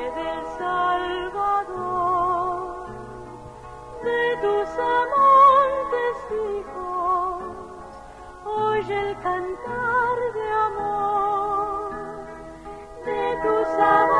del Salvador, de tus amantes hijos, oye el cantar de amor, de tus amantes